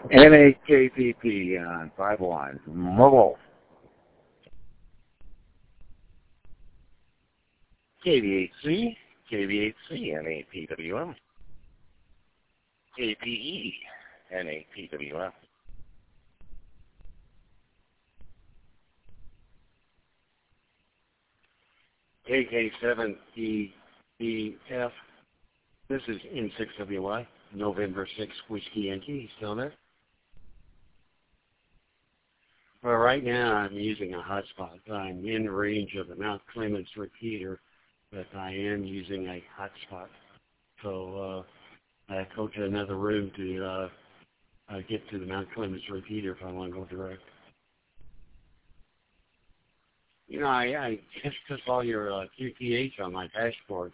NAKPP on 5-1. Mobile. KV8C, KV8C, NAPWM. KPE, NAPWM. KK7EBF. This is N6WY, November 6, Whiskey Yankee. Still there? Well, right now I'm using a hotspot. I'm in range of the Mount Clemens repeater, but I am using a hotspot. So I go to another room to get to the Mount Clemens repeater if I want to go direct. You know, I just saw your QTH on my dashboard.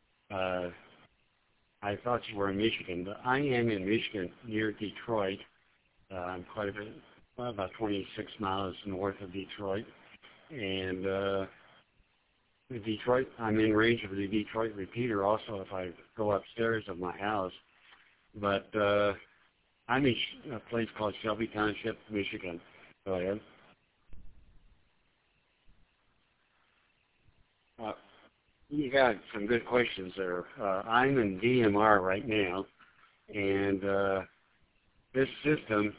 I thought you were in Michigan, but I am in Michigan, near Detroit. I'm quite a bit, about 26 miles north of Detroit. And Detroit, I'm in range of the Detroit repeater also if I go upstairs of my house. But I'm in a place called Shelby Township, Michigan. Go ahead. You got some good questions there. I'm in DMR right now, and this system,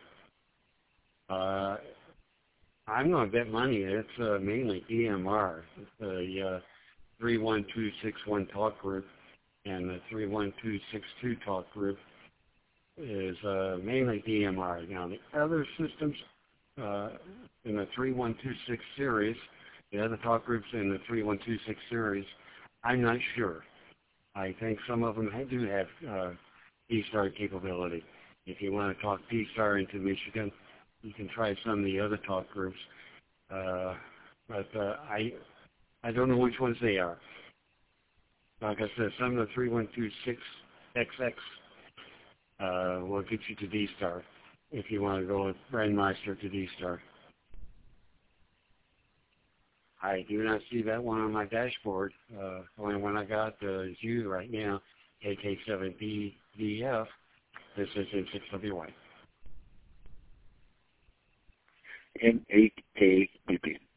I'm going to bet money it's mainly DMR. It's the 31261 talk group, and the 31262 talk group is mainly DMR. Now, the other systems in the 3126 series, the other talk groups in the 3126 series, I'm not sure. I think some of them do have D-Star capability. If you want to talk D-Star into Michigan, you can try some of the other talk groups. But I don't know which ones they are. Like I said, some of the 3126XX will get you to D-Star if you want to go with Brandmeister to D-Star. I do not see that one on my dashboard. The only one I got is you right now, KK7BDF. This is N6WY. N8ABB.